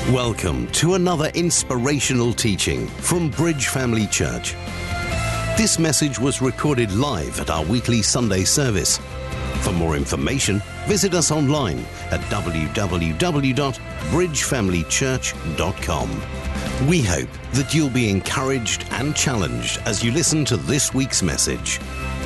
Welcome to another inspirational teaching from Bridge Family Church. This message was recorded live at our weekly Sunday service. For more information, visit us online at www.bridgefamilychurch.com. We hope that you'll be encouraged and challenged as you listen to this week's message.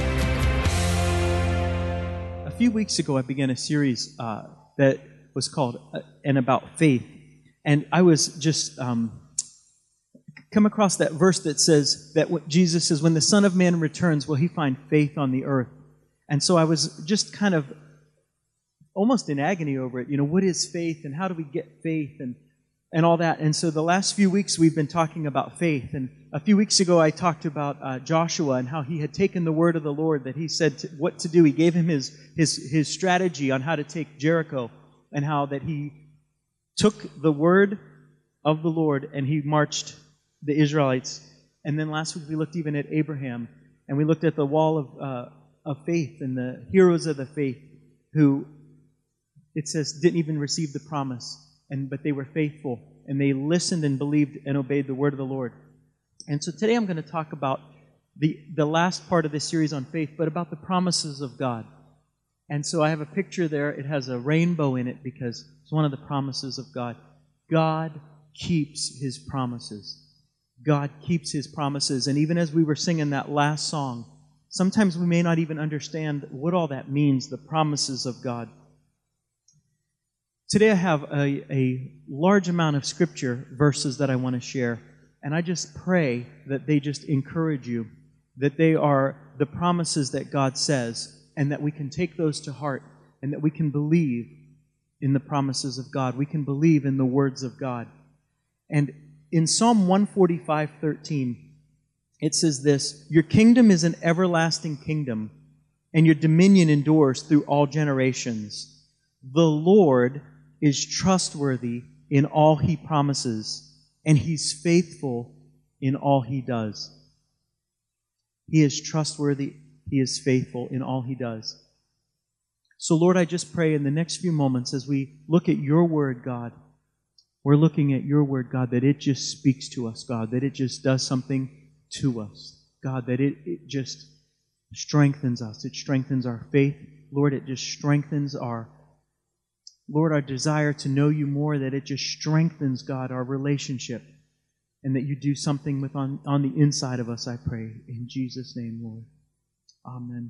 A few weeks ago, I began a series that was called And About Faith. And I was just come across that verse that says that what Jesus says, when the Son of Man returns, will he find faith on the earth? And so I was just kind of almost in agony over it. You know, what is faith and how do we get faith and all that? And so the last few weeks we've been talking about faith. And a few weeks ago I talked about Joshua and how he had taken the word of the Lord, that he said what to do. He gave him his strategy on how to take Jericho, and how that he took the word of the Lord and he marched the Israelites. And then last week we looked even at Abraham, and we looked at the wall of faith and the heroes of the faith who, it says, didn't even receive the promise, but they were faithful and they listened and believed and obeyed the word of the Lord. And so today I'm going to talk about the last part of this series on faith, but about the promises of God. And so I have a picture there. It has a rainbow in it because it's one of the promises of God. God keeps His promises. God keeps His promises. And even as we were singing that last song, sometimes we may not even understand what all that means, the promises of God. Today I have a large amount of scripture verses that I want to share. And I just pray that they just encourage you, that they are the promises that God says, and that we can take those to heart, and that we can believe in the promises of God. We can believe in the words of God. And in Psalm 145:13, it says this: "Your kingdom is an everlasting kingdom, and your dominion endures through all generations. The Lord is trustworthy in all He promises, and He's faithful in all He does." He is trustworthy. He is faithful in all He does. So, Lord, I just pray in the next few moments as we look at Your Word, God, we're looking at Your Word, God, that it just speaks to us, God, that it just does something to us, God, that it just strengthens us. It strengthens our faith. Lord, it just strengthens our desire to know You more, that it just strengthens, God, our relationship, and that You do something on the inside of us, I pray. In Jesus' name, Lord. Amen.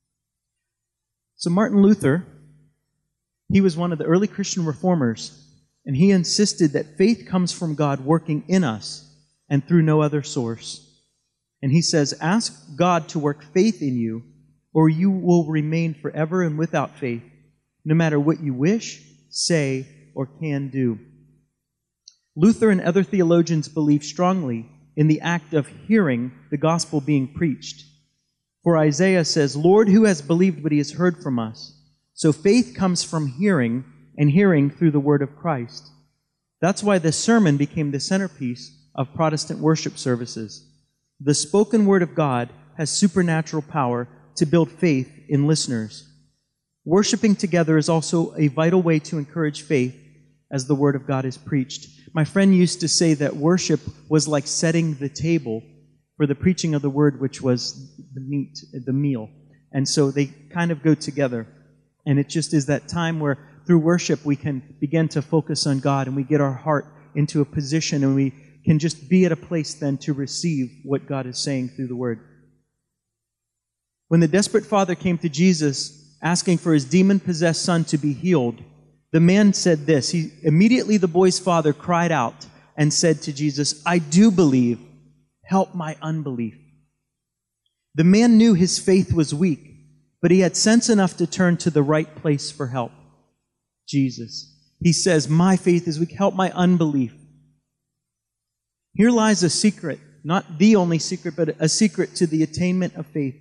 So Martin Luther, he was one of the early Christian reformers, and he insisted that faith comes from God working in us and through no other source. And he says, ask God to work faith in you, or you will remain forever and without faith, no matter what you wish, say, or can do. Luther and other theologians believe strongly in the act of hearing the gospel being preached. For Isaiah says, "Lord, who has believed what he has heard from us?" So faith comes from hearing, and hearing through the word of Christ. That's why the sermon became the centerpiece of Protestant worship services. The spoken word of God has supernatural power to build faith in listeners. Worshiping together is also a vital way to encourage faith as the word of God is preached. My friend used to say that worship was like setting the table for the preaching of the word, which was the meal. And so they kind of go together. And it just is that time where through worship we can begin to focus on God, and we get our heart into a position, and we can just be at a place then to receive what God is saying through the word. When the desperate father came to Jesus asking for his demon-possessed son to be healed, the man said this. Immediately the boy's father cried out and said to Jesus, "I do believe. Help my unbelief." The man knew his faith was weak, but he had sense enough to turn to the right place for help. Jesus. He says, "My faith is weak. Help my unbelief." Here lies a secret, not the only secret, but a secret to the attainment of faith.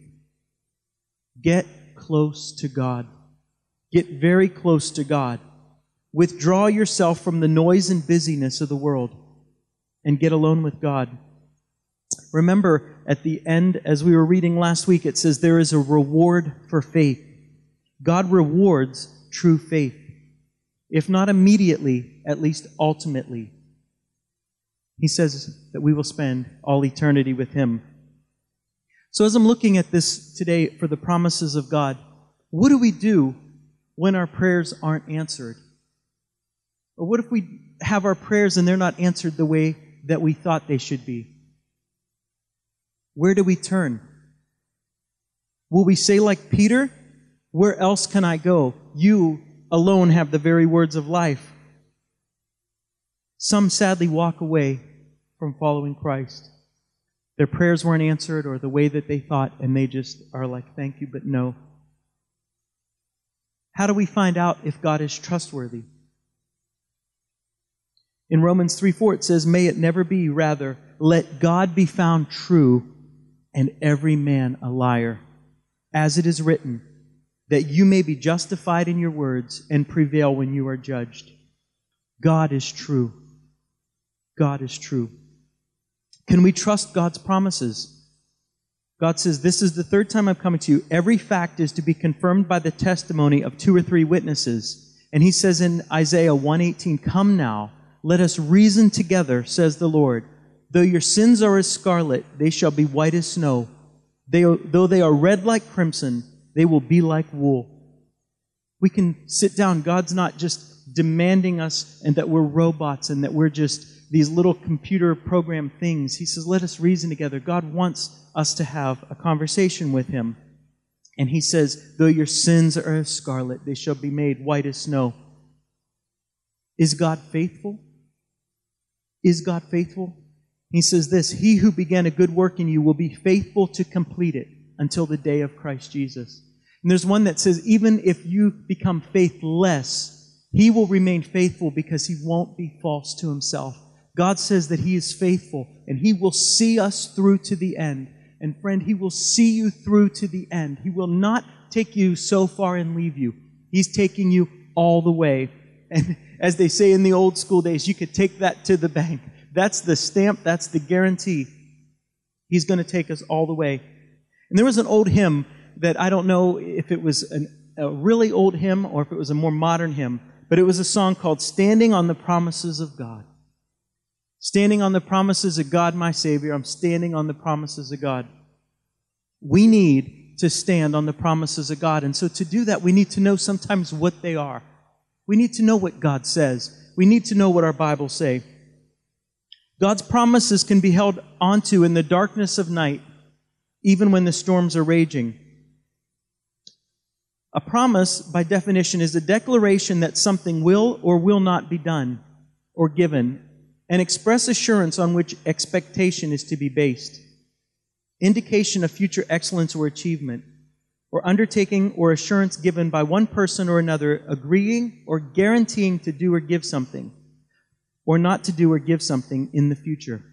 Get close to God. Get very close to God. Withdraw yourself from the noise and busyness of the world and get alone with God. Remember, at the end, as we were reading last week, it says there is a reward for faith. God rewards true faith. if not immediately, at least ultimately. He says that we will spend all eternity with Him. So as I'm looking at this today for the promises of God, what do we do when our prayers aren't answered? Or what if we have our prayers and they're not answered the way that we thought they should be? Where do we turn? Will we say like Peter, "Where else can I go? You alone have the very words of life"? Some sadly walk away from following Christ. Their prayers weren't answered or the way that they thought, and they just are like, "Thank you, but no." How do we find out if God is trustworthy? In Romans 3:4 it says, "May it never be, rather, let God be found true and every man a liar. As it is written, that you may be justified in your words and prevail when you are judged." God is true. God is true. Can we trust God's promises? God says, "This is the third time I'm coming to you. Every fact is to be confirmed by the testimony of 2 or 3 witnesses." And He says in Isaiah 1:18, "Come now, let us reason together, says the Lord. Though your sins are as scarlet, they shall be white as snow. Though they are red like crimson, they will be like wool." We can sit down. God's not just demanding us and that we're robots and that we're just these little computer program things. He says, let us reason together. God wants us to have a conversation with Him. And He says, though your sins are as scarlet, they shall be made white as snow. Is God faithful? Is God faithful? He says this, "He who began a good work in you will be faithful to complete it until the day of Christ Jesus." And there's one that says, even if you become faithless, He will remain faithful because He won't be false to Himself. God says that He is faithful and He will see us through to the end. And friend, He will see you through to the end. He will not take you so far and leave you. He's taking you all the way. And as they say in the old school days, you could take that to the bank. That's the stamp, that's the guarantee. He's going to take us all the way. And there was an old hymn that I don't know if it was a really old hymn or if it was a more modern hymn, but it was a song called "Standing on the Promises of God." Standing on the promises of God, my Savior. I'm standing on the promises of God. We need to stand on the promises of God. And so to do that, we need to know sometimes what they are. We need to know what God says. We need to know what our Bibles say. God's promises can be held onto in the darkness of night, even when the storms are raging. A promise, by definition, is a declaration that something will or will not be done or given, an express assurance on which expectation is to be based, indication of future excellence or achievement, or undertaking or assurance given by one person or another agreeing or guaranteeing to do or give something, or not to do or give something in the future.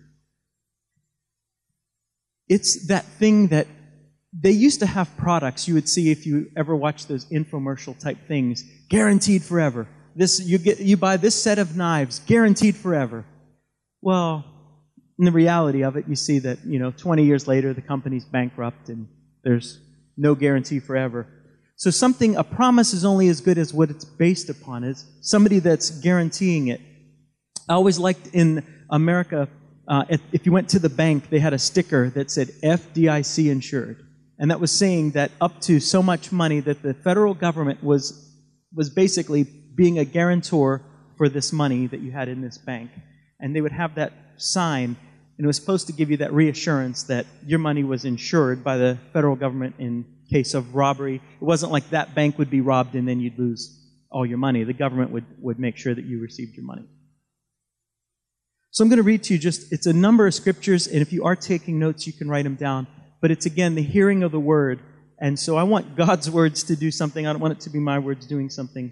It's that thing that they used to have products you would see if you ever watched those infomercial type things, guaranteed forever. You buy this set of knives, guaranteed forever. Well, in the reality of it, you see that 20 years later the company's bankrupt and there's no guarantee forever. So a promise is only as good as what it's based upon. Is somebody that's guaranteeing it. I always liked in America, if you went to the bank, they had a sticker that said FDIC insured. And that was saying that up to so much money that the federal government was basically being a guarantor for this money that you had in this bank. And they would have that sign, and it was supposed to give you that reassurance that your money was insured by the federal government in case of robbery. It wasn't like that bank would be robbed and then you'd lose all your money. The government would make sure that you received your money. So I'm going to read to you it's a number of scriptures, and if you are taking notes, you can write them down. But it's, again, the hearing of the Word. And so I want God's words to do something. I don't want it to be my words doing something.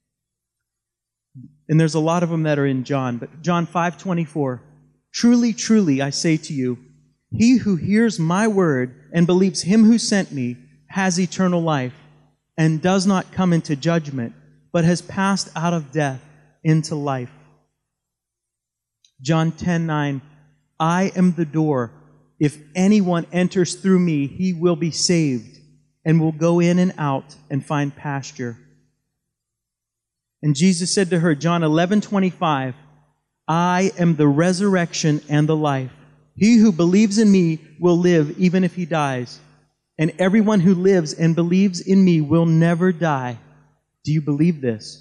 And there's a lot of them that are in John. But John 5:24, "Truly, truly, I say to you, he who hears my word and believes Him who sent me has eternal life and does not come into judgment, but has passed out of death into life." John 10:9, "I am the door. If anyone enters through me, he will be saved and will go in and out and find pasture." And Jesus said to her, John 11:25, I am the resurrection and the life. He who believes in me will live even if he dies. And everyone who lives and believes in me will never die. Do you believe this?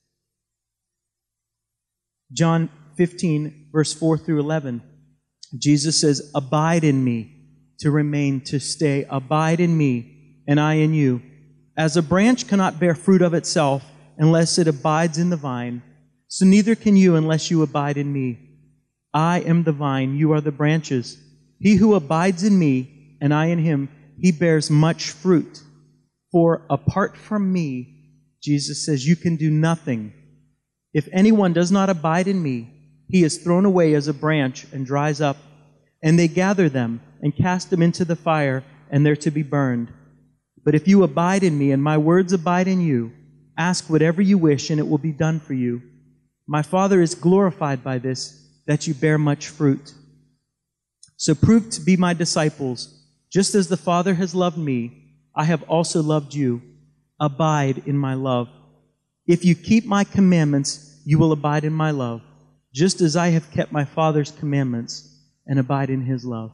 John 15, verse 4 through 11. Jesus says, abide in me, to remain, to stay. Abide in me, and I in you. As a branch cannot bear fruit of itself unless it abides in the vine, so neither can you unless you abide in me. I am the vine, you are the branches. He who abides in me, and I in him, he bears much fruit. For apart from me, Jesus says, you can do nothing. If anyone does not abide in me, he is thrown away as a branch and dries up, and they gather them and cast them into the fire, and they're to be burned. But if you abide in me, and my words abide in you, ask whatever you wish, and it will be done for you. My Father is glorified by this, that you bear much fruit. So prove to be my disciples. Just as the Father has loved me, I have also loved you. Abide in my love. If you keep my commandments, you will abide in my love, just as I have kept my Father's commandments and abide in his love.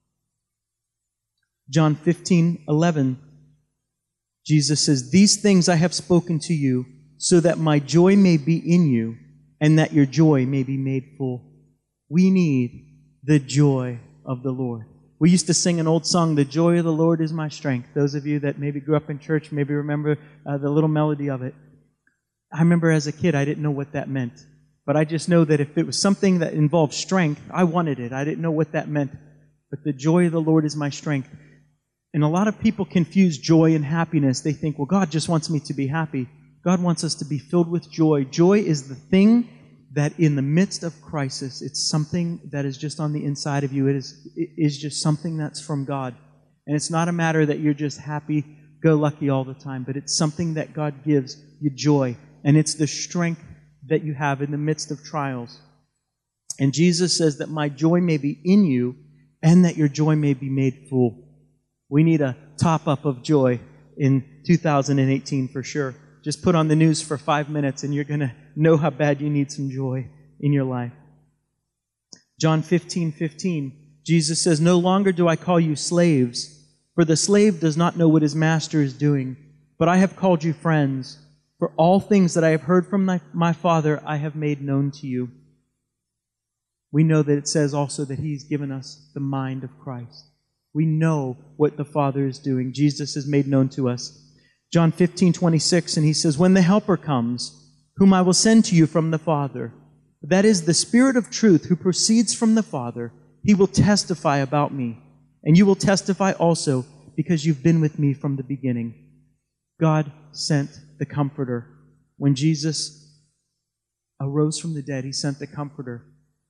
John 15:11, Jesus says, these things I have spoken to you, so that my joy may be in you, and that your joy may be made full. We need the joy of the Lord. We used to sing an old song, the joy of the Lord is my strength. Those of you that maybe grew up in church maybe remember the little melody of it. I remember as a kid, I didn't know what that meant. But I just know that if it was something that involved strength, I wanted it. I didn't know what that meant. But the joy of the Lord is my strength. And a lot of people confuse joy and happiness. They think, well, God just wants me to be happy. God wants us to be filled with joy. Joy is the thing that in the midst of crisis, it's something that is just on the inside of you. It is just something that's from God. And it's not a matter that you're just happy-go-lucky all the time, but it's something that God gives you joy. And it's the strength that you have in the midst of trials. And Jesus says that my joy may be in you and that your joy may be made full. We need a top-up of joy in 2018 for sure. Just put on the news for 5 minutes and you're going to know how bad you need some joy in your life. John 15:15, Jesus says, no longer do I call you slaves, for the slave does not know what his master is doing, but I have called you friends. For all things that I have heard from my Father, I have made known to you. We know that it says also that He's given us the mind of Christ. We know what the Father is doing. Jesus has made known to us. John 15:26, and He says, when the Helper comes, whom I will send to you from the Father, that is the Spirit of truth who proceeds from the Father, He will testify about me. And you will testify also because you've been with me from the beginning. God sent the Comforter. When Jesus arose from the dead, He sent the Comforter.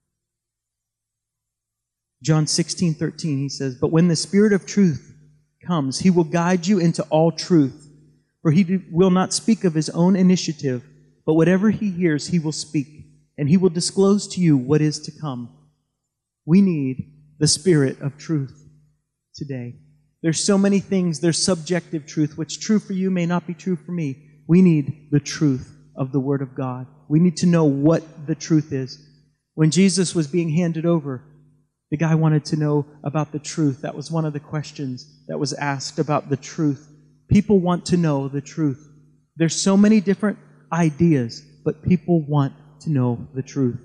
John 16:13, He says, but when the Spirit of truth comes, He will guide you into all truth. For He will not speak of His own initiative, but whatever He hears, He will speak, and He will disclose to you what is to come. We need the Spirit of truth today. There's so many things. There's subjective truth. What's true for you may not be true for me. We need the truth of the Word of God. We need to know what the truth is. When Jesus was being handed over, the guy wanted to know about the truth. That was one of the questions that was asked about the truth. People want to know the truth. There's so many different ideas, but people want to know the truth.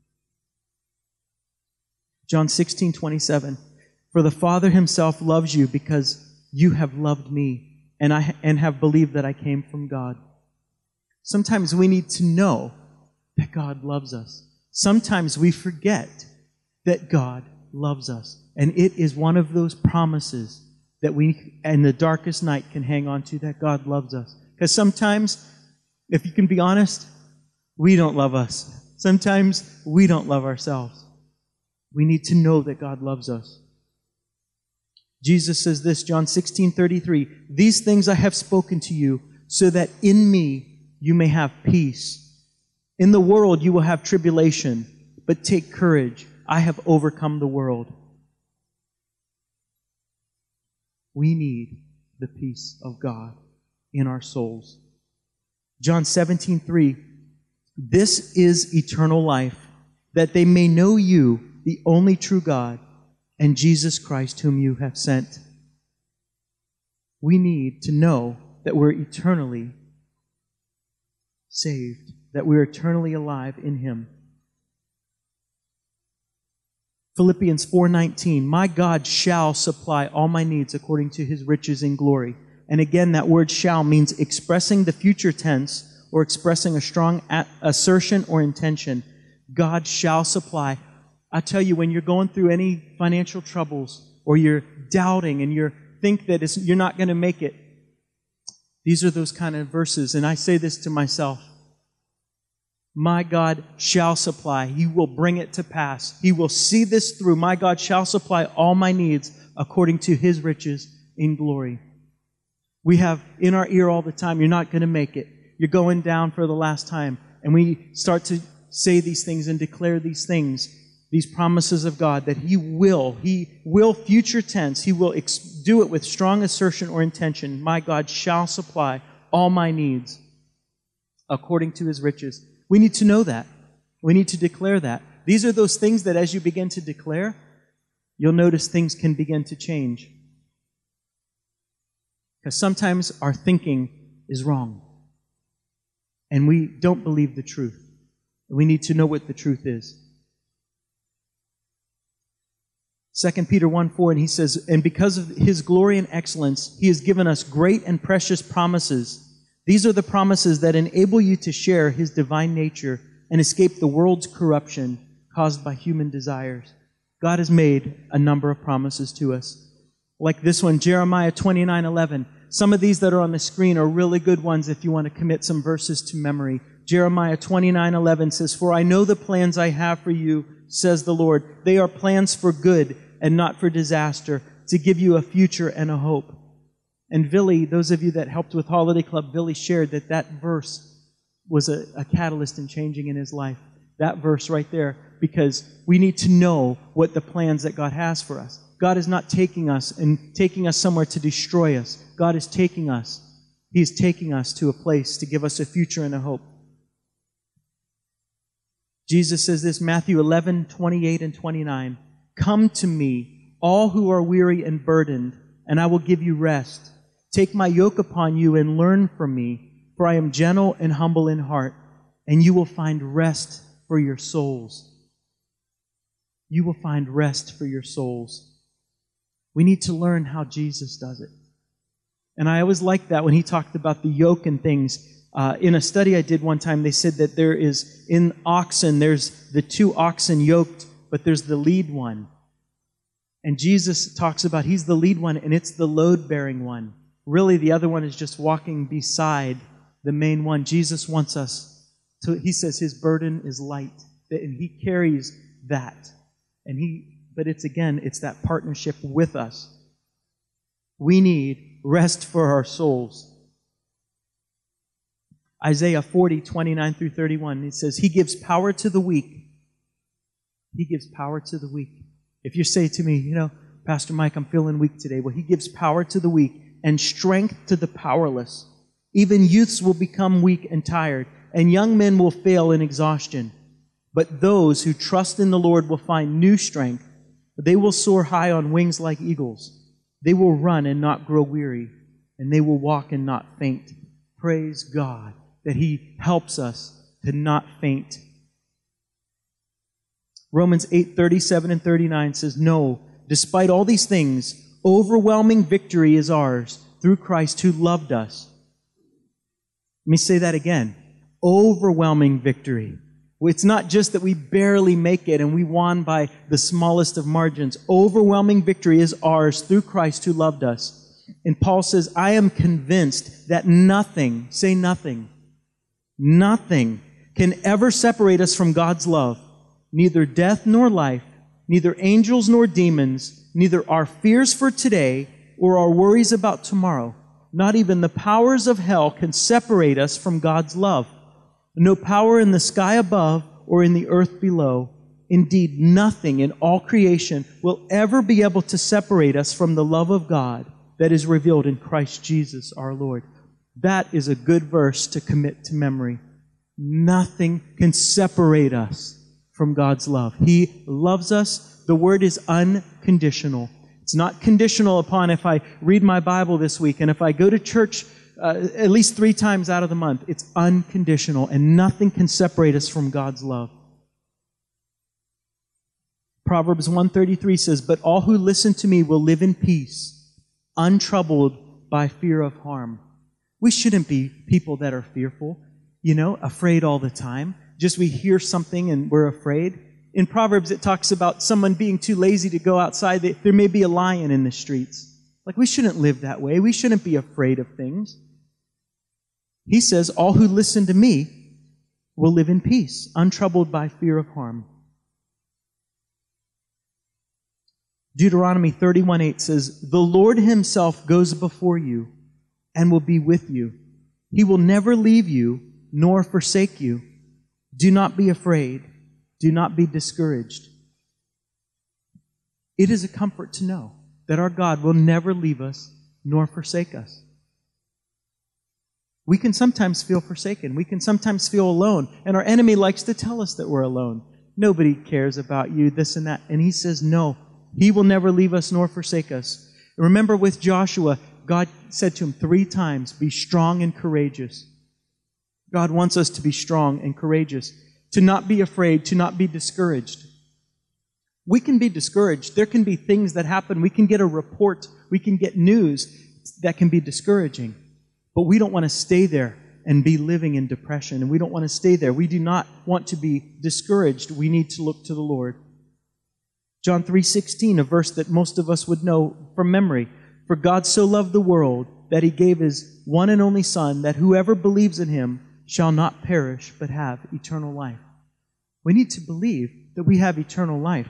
John 16:27. For the Father Himself loves you because you have loved me and have believed that I came from God. Sometimes we need to know that God loves us. Sometimes we forget that God loves us. And it is one of those promises that we, in the darkest night, can hang on to, that God loves us. Because sometimes, if you can be honest, we don't love us. Sometimes we don't love ourselves. We need to know that God loves us. Jesus says this, John 16:33, these things I have spoken to you, so that in me you may have peace. In the world you will have tribulation, but take courage. I have overcome the world. We need the peace of God in our souls. John 17:3, This is eternal life, that they may know you, the only true God, and Jesus Christ whom you have sent. We need to know that we're eternally saved, that we're eternally alive in Him. Philippians 4:19, my God shall supply all my needs according to His riches in glory. And again, that word shall means expressing the future tense or expressing a strong assertion or intention. God shall supply. I tell you, when you're going through any financial troubles or you're doubting and you think that you're not going to make it, these are those kind of verses. And I say this to myself. My God shall supply. He will bring it to pass. He will see this through. My God shall supply all my needs according to His riches in glory. We have in our ear all the time, you're not going to make it. You're going down for the last time. And we start to say these things and declare these things, these promises of God, that He will future tense, He will do it with strong assertion or intention. My God shall supply all my needs according to His riches. We need to know that. We need to declare that. These are those things that as you begin to declare, you'll notice things can begin to change. Because sometimes our thinking is wrong. And we don't believe the truth. We need to know what the truth is. 2 Peter 1:4, and he says, and because of His glory and excellence, He has given us great and precious promises. These are the promises that enable you to share His divine nature and escape the world's corruption caused by human desires. God has made a number of promises to us. Like this one, Jeremiah 29:11. Some of these that are on the screen are really good ones if you want to commit some verses to memory. Jeremiah 29:11 says, for I know the plans I have for you, says the Lord. They are plans for good and not for disaster, to give you a future and a hope. And Billy, those of you that helped with Holiday Club, Billy shared that verse was a catalyst in changing in his life. That verse right there, because we need to know what the plans that God has for us. God is not taking us somewhere to destroy us. God is taking us. He is taking us to a place to give us a future and a hope. Jesus says this, Matthew 11:28 and 29. Come to me, all who are weary and burdened, and I will give you rest. Take my yoke upon you and learn from me, for I am gentle and humble in heart, and you will find rest for your souls. You will find rest for your souls. We need to learn how Jesus does it. And I always liked that when He talked about the yoke and things. In a study I did one time, they said that there is, in oxen, there's the two oxen yoked, but there's the lead one. And Jesus talks about He's the lead one, and it's the load-bearing one. Really, the other one is just walking beside the main one. Jesus wants us to, He says His burden is light, and He carries that. But it's that partnership with us. We need rest for our souls. Isaiah 40:29 through 31, it says, He gives power to the weak. He gives power to the weak. If you say to me, Pastor Mike, I'm feeling weak today. Well, He gives power to the weak and strength to the powerless. Even youths will become weak and tired, and young men will fail in exhaustion. But those who trust in the Lord will find new strength. They will soar high on wings like eagles. They will run and not grow weary, and they will walk and not faint. Praise God that He helps us to not faint. Romans 8:37 and 39 says, no, despite all these things, overwhelming victory is ours through Christ who loved us. Let me say that again. Overwhelming victory. It's not just that we barely make it and we won by the smallest of margins. Overwhelming victory is ours through Christ who loved us. And Paul says, I am convinced that nothing, say nothing, nothing can ever separate us from God's love. Neither death nor life, neither angels nor demons, neither our fears for today or our worries about tomorrow. Not even the powers of hell can separate us from God's love. No power in the sky above or in the earth below. Indeed, nothing in all creation will ever be able to separate us from the love of God that is revealed in Christ Jesus our Lord. That is a good verse to commit to memory. Nothing can separate us from God's love. He loves us. The word is unconditional. It's not conditional upon if I read my Bible this week and if I go to church at least 3 times out of the month. It's unconditional, and nothing can separate us from God's love. Proverbs 1:33 says, "But all who listen to me will live in peace, untroubled by fear of harm." We shouldn't be people that are fearful, afraid all the time. Just we hear something and we're afraid. In Proverbs, it talks about someone being too lazy to go outside. There may be a lion in the streets. Like, we shouldn't live that way. We shouldn't be afraid of things. He says, all who listen to me will live in peace, untroubled by fear of harm. Deuteronomy 31:8 says, "The Lord himself goes before you and will be with you. He will never leave you nor forsake you. Do not be afraid. Do not be discouraged." It is a comfort to know that our God will never leave us nor forsake us. We can sometimes feel forsaken. We can sometimes feel alone. And our enemy likes to tell us that we're alone. Nobody cares about you, this and that. And he says, no, he will never leave us nor forsake us. Remember with Joshua, God said to him 3 times, "Be strong and courageous." God wants us to be strong and courageous, to not be afraid, to not be discouraged. We can be discouraged. There can be things that happen. We can get a report. We can get news that can be discouraging. But we don't want to stay there and be living in depression. And we don't want to stay there. We do not want to be discouraged. We need to look to the Lord. John 3:16, a verse that most of us would know from memory. "For God so loved the world that he gave his one and only Son, that whoever believes in him shall not perish but have eternal life." We need to believe that we have eternal life.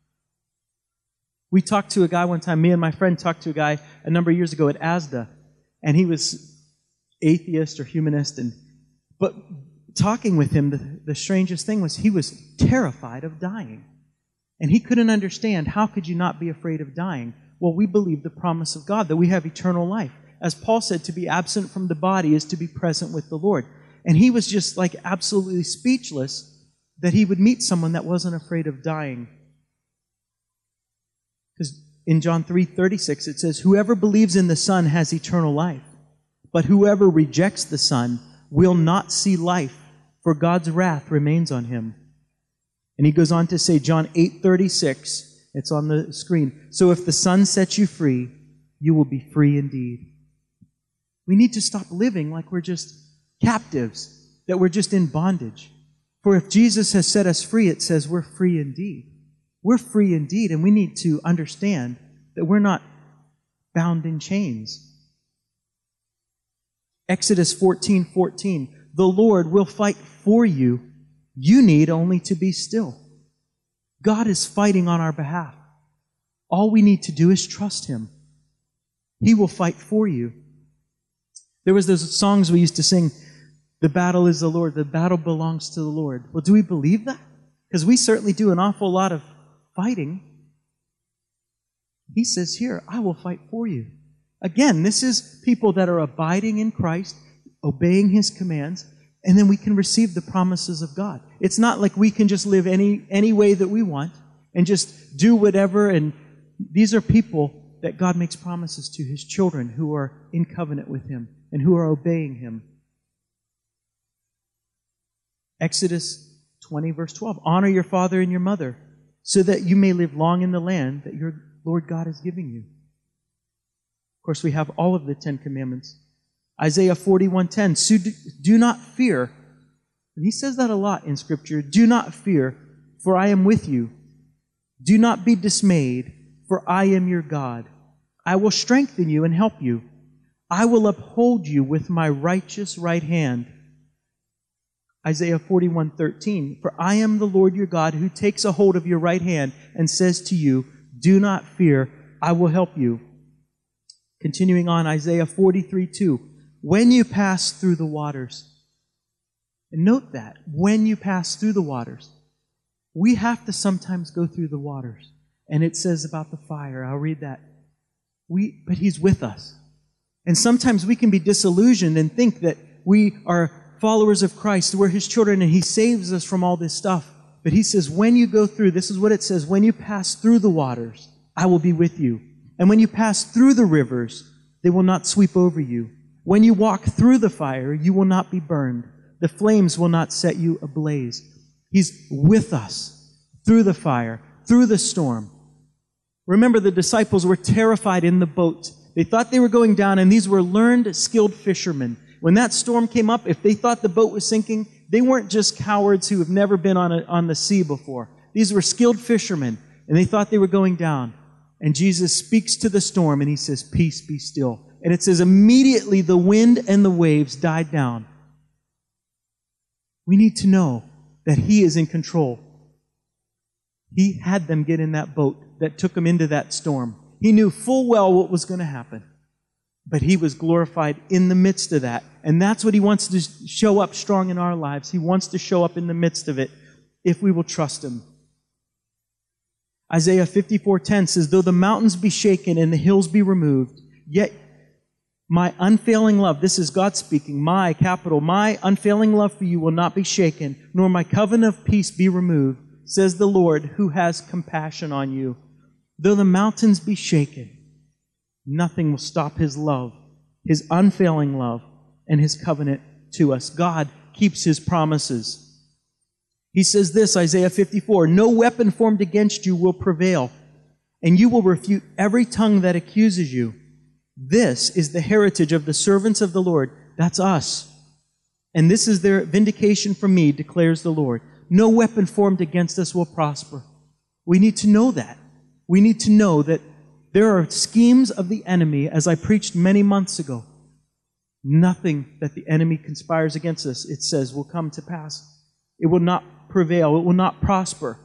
We talked to a guy one time, me and my friend talked to a guy a number of years ago at ASDA, and he was atheist or humanist, but talking with him, the strangest thing was he was terrified of dying. And he couldn't understand, how could you not be afraid of dying? Well, we believe the promise of God, that we have eternal life. As Paul said, to be absent from the body is to be present with the Lord. And he was just like absolutely speechless that he would meet someone that wasn't afraid of dying. Because in John 3:36 it says, "Whoever believes in the Son has eternal life, but whoever rejects the Son will not see life, for God's wrath remains on him." And he goes on to say, John 8:36, it's on the screen, "So if the Son sets you free, you will be free indeed." We need to stop living like we're just captives, that we're just in bondage. For if Jesus has set us free, it says we're free indeed. We're free indeed, and we need to understand that we're not bound in chains. Exodus 14:14, "The Lord will fight for you. You need only to be still." God is fighting on our behalf. All we need to do is trust him. He will fight for you. There was those songs we used to sing, "The battle is the Lord, the battle belongs to the Lord." Well, do we believe that? Because we certainly do an awful lot of fighting. He says here, "I will fight for you." Again, this is people that are abiding in Christ, obeying his commands, and then we can receive the promises of God. It's not like we can just live any way that we want and just do whatever. And these are people that God makes promises to, his children who are in covenant with him and who are obeying him. Exodus 20, verse 12, "Honor your father and your mother, so that you may live long in the land that your Lord God is giving you." Of course, we have all of the 10 Commandments. Isaiah 41:10, "So do not fear." And he says that a lot in Scripture. "Do not fear, for I am with you. Do not be dismayed, for I am your God. I will strengthen you and help you. I will uphold you with my righteous right hand." Isaiah 41:13, "For I am the Lord your God, who takes a hold of your right hand and says to you, 'Do not fear, I will help you.'" Continuing on, Isaiah 43:2, "When you pass through the waters." And note that, when you pass through the waters. We have to sometimes go through the waters. And it says about the fire, I'll read that. But he's with us. And sometimes we can be disillusioned and think that we are followers of Christ. We're His children, and He saves us from all this stuff. But He says, when you go through, this is what it says, when you pass through the waters, I will be with you. And when you pass through the rivers, they will not sweep over you. When you walk through the fire, you will not be burned. The flames will not set you ablaze. He's with us through the fire, through the storm. Remember, the disciples were terrified in the boat. They thought they were going down, and these were learned, skilled fishermen. When that storm came up, if they thought the boat was sinking, they weren't just cowards who have never been on the sea before. These were skilled fishermen, and they thought they were going down. And Jesus speaks to the storm, and He says, peace, be still. And it says, immediately the wind and the waves died down. We need to know that He is in control. He had them get in that boat that took them into that storm. He knew full well what was going to happen. But He was glorified in the midst of that. And that's what He wants to show up strong in our lives. He wants to show up in the midst of it if we will trust Him. Isaiah 54:10 says, though the mountains be shaken and the hills be removed, yet my unfailing love, this is God speaking, my unfailing love for you will not be shaken, nor my covenant of peace be removed, says the Lord who has compassion on you. Though the mountains be shaken, nothing will stop His love, His unfailing love, and His covenant to us. God keeps His promises. He says this, Isaiah 54, no weapon formed against you will prevail, and you will refute every tongue that accuses you. This is the heritage of the servants of the Lord. That's us. And this is their vindication from me, declares the Lord. No weapon formed against us will prosper. We need to know that. We need to know that there are schemes of the enemy, as I preached many months ago. Nothing that the enemy conspires against us, it says, will come to pass. It will not prevail. It will not prosper.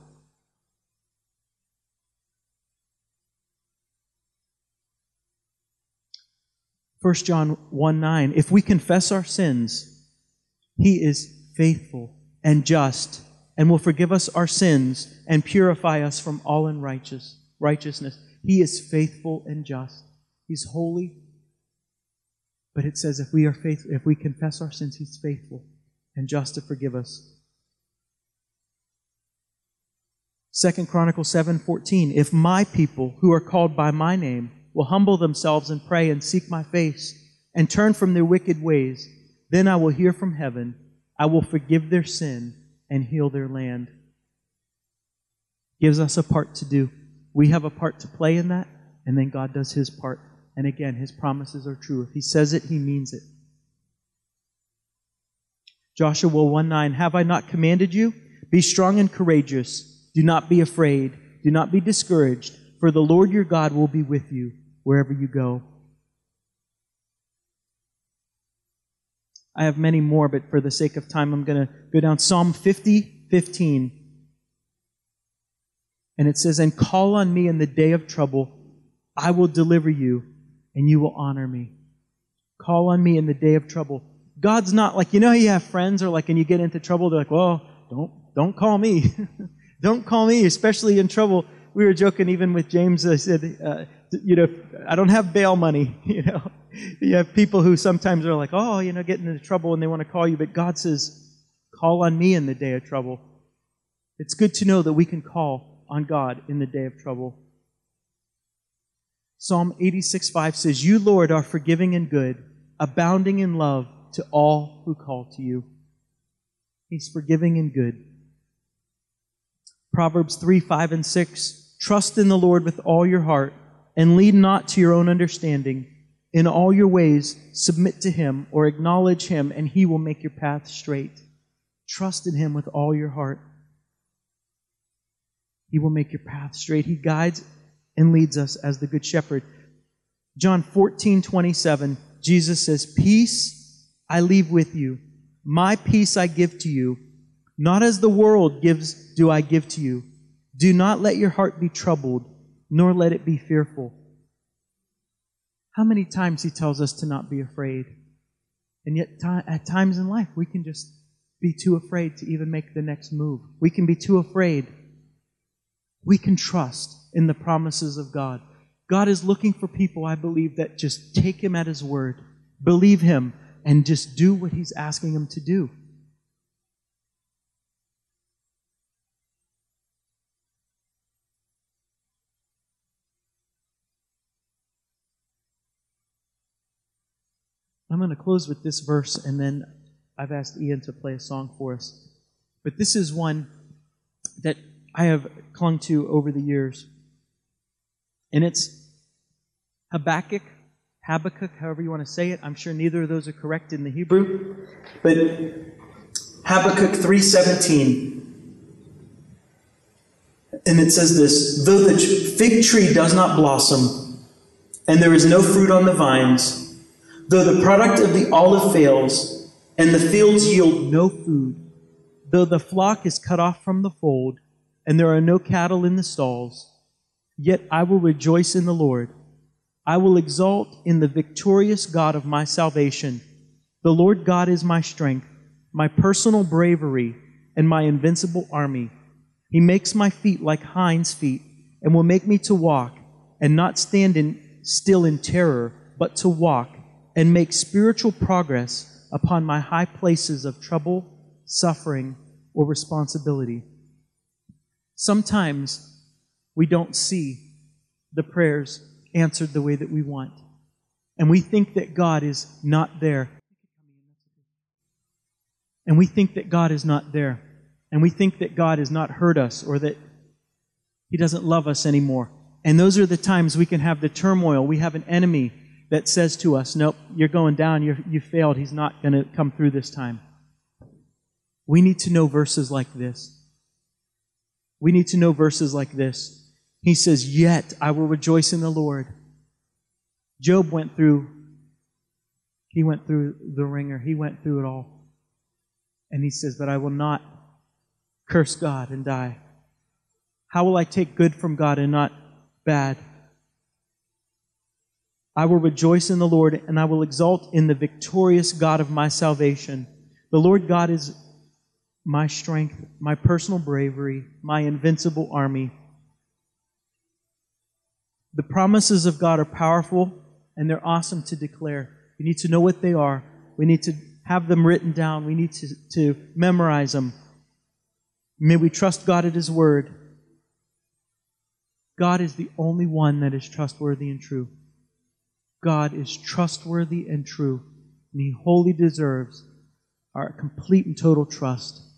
First John 1:9, if we confess our sins, He is faithful and just and will forgive us our sins and purify us from all unrighteousness. He is faithful and just. He's holy. But it says if we confess our sins, He's faithful and just to forgive us. 2 Chronicles 7:14, if my people who are called by my name will humble themselves and pray and seek my face and turn from their wicked ways, then I will hear from heaven, I will forgive their sin and heal their land. Gives us a part to do. We have a part to play in that, and then God does His part. And again, His promises are true. If He says it, He means it. Joshua 1:9, have I not commanded you? Be strong and courageous. Do not be afraid. Do not be discouraged, for the Lord your God will be with you wherever you go. I have many more, but for the sake of time, I'm going to go down Psalm 50:15. And it says, and call on me in the day of trouble. I will deliver you, and you will honor me. Call on me in the day of trouble. God's not like, you know, you have friends, or like, and you get into trouble, they're like, well, don't call me. Don't call me, especially in trouble. We were joking even with James. I said, I don't have bail money. You have people who sometimes are like, getting into trouble and they want to call you. But God says, call on me in the day of trouble. It's good to know that we can call on God in the day of trouble. Psalm 86:5 says, you, Lord, are forgiving and good, abounding in love to all who call to you. He's forgiving and good. Proverbs 3:5 and 6, trust in the Lord with all your heart, and lean not to your own understanding. In all your ways, submit to Him or acknowledge Him, and He will make your path straight. Trust in Him with all your heart. He will make your path straight. He guides and leads us as the Good Shepherd. John 14:27, Jesus says, peace I leave with you. My peace I give to you. Not as the world gives do I give to you. Do not let your heart be troubled, nor let it be fearful. How many times He tells us to not be afraid? And yet at times in life we can just be too afraid to even make the next move. We can be too afraid. We can trust in the promises of God. God is looking for people, I believe, that just take Him at His word. Believe Him. and just do what He's asking them to do. I'm going to close with this verse, and then I've asked Ian to play a song for us. But this is one that I have clung to over the years. And it's Habakkuk, however you want to say it. I'm sure neither of those are correct in the Hebrew. But Habakkuk 3:17. And it says this, "Though the fig tree does not blossom, and there is no fruit on the vines, though the product of the olive fails, and the fields yield no food, though the flock is cut off from the fold, and there are no cattle in the stalls, yet I will rejoice in the Lord. I will exult in the victorious God of my salvation. The Lord God is my strength, my personal bravery, and my invincible army. He makes my feet like hinds' feet, and will make me to walk, and not stand still in terror, but to walk, and make spiritual progress upon my high places of trouble, suffering, or responsibility." Sometimes we don't see the prayers answered the way that we want. And we think that God is not there. And we think that God is not there. And we think that God has not heard us, or that He doesn't love us anymore. And those are the times we can have the turmoil. We have an enemy that says to us, "Nope, you're going down, you failed, He's not going to come through this time." We need to know verses like this. We need to know verses like this. He says, "Yet I will rejoice in the Lord." Job went through the ringer. He went through it all. And he says, "But I will not curse God and die. How will I take good from God and not bad? I will rejoice in the Lord, and I will exult in the victorious God of my salvation. The Lord God is my strength, my personal bravery, my invincible army." The promises of God are powerful, and they're awesome to declare. We need to know what they are. We need to have them written down. We need to memorize them. May we trust God at His Word. God is the only one that is trustworthy and true. God is trustworthy and true, and He wholly deserves our complete and total trust.